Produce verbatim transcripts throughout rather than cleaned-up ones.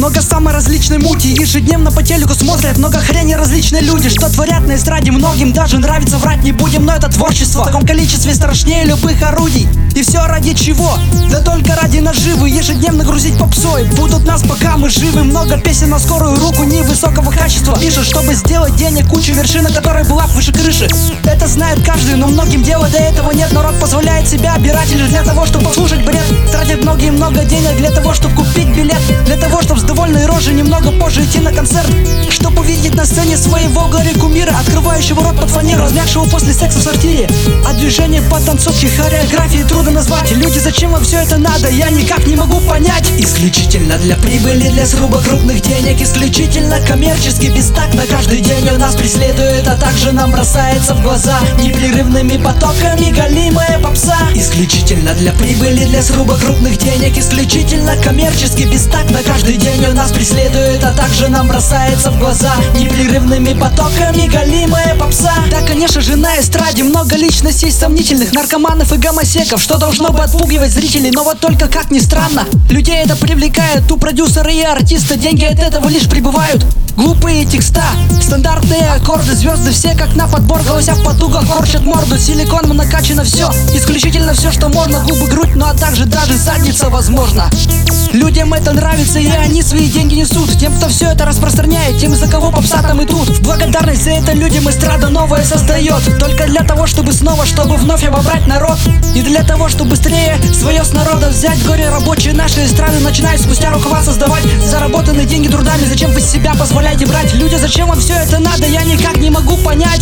много самой различной мути. Ежедневно по телеку смотрят много хрени различные люди. Что творят на эстраде, многим даже нравится, врать не будем. Но это творчество в таком количестве страшнее любых орудий. И все ради чего? Да только ради наживы. Ежедневно грузить попсой будут нас, пока мы живы. Много песен на скорую руку невысокого качества пишут, чтобы сделать денег, кучу вершина которой была выше крыши. Это знает каждый, но многим дела до этого нет. Народ позволяет себя обирать лишь для того, чтобы послушать бред. Тратят многие много денег для того, чтобы купить билет, для того, чтобы с довольной рожей немного позже идти на концерт, чтобы увидеть на сцене своего горе-кумира, открывающего рот под фанеру, размягшего после секса в сортире. А движение по танцовке, хореографии трудно назвать. Люди, зачем вам все это надо, я никак не могу понять. Исключительно для прибыли, для сруба крупных денег, исключительно коммерчески, бестактно каждый день у нас преследует, а также нам бросается в глаза непрерывными потоками галимая попса. Исключительно для прибыли, для сруба крупных денег, исключительно коммерчески, бестактно каждый день у нас преследует, а также нам бросается в глаза непрерывными потоками галимая попса. Да, конечно же, на эстраде много личностей сомнительных, наркоманов и гомосеков, что должно бы отпугивать зрителей, но вот только, как ни странно, людей это привлекает. У продюсера и артиста деньги от этого лишь прибывают. Глупые текста, стандартные аккорды, звезды все как на подбор, голося в потугах корчат морду, силиконом накачано все, исключительно все, что можно, губы, грудь, ну а также даже задница, возможно. Людям это нравится, и они свои деньги несут тем, кто все это распространяет, тем, из-за кого попса там и тут. В благодарность за это людям эстрада новое создает, только для того, чтобы снова, чтобы вновь обобрать народ, и для того, чтобы быстрее свое с народа взять. Горе рабочие наши эстрады начинают спустя рукава создавать заработанные деньги трудами. Зачем вы себя позволяете брать? Люди, зачем вам все это надо, я никак не могу понять.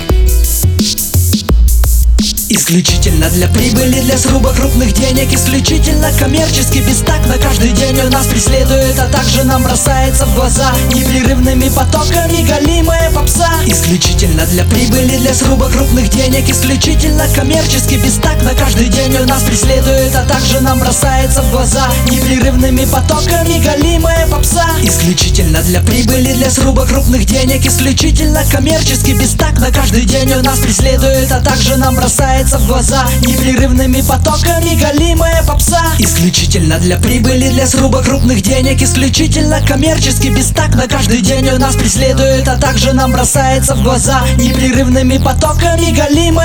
Исключительно для прибыли, для сруба крупных денег, исключительно коммерчески, бестактно каждый день у нас преследует, а также нам бросается в глаза непрерывными потоками галимая попса. Исключительно для прибыли, для сруба крупных денег, исключительно коммерчески, бестактно каждый день у нас преследует, а также нам бросается в глаза непрерывными потоками галимая попса. Исключительно для прибыли, для сруба крупных денег, исключительно коммерчески, бестактно каждый день у нас преследует, а также нам бросается в глаза непрерывными потоками галимая попса. Исключительно для прибыли, для сруба крупных денег, исключительно коммерчески, бестактно каждый день у нас преследует, а также нам бросается в глаза непрерывными потоками галимая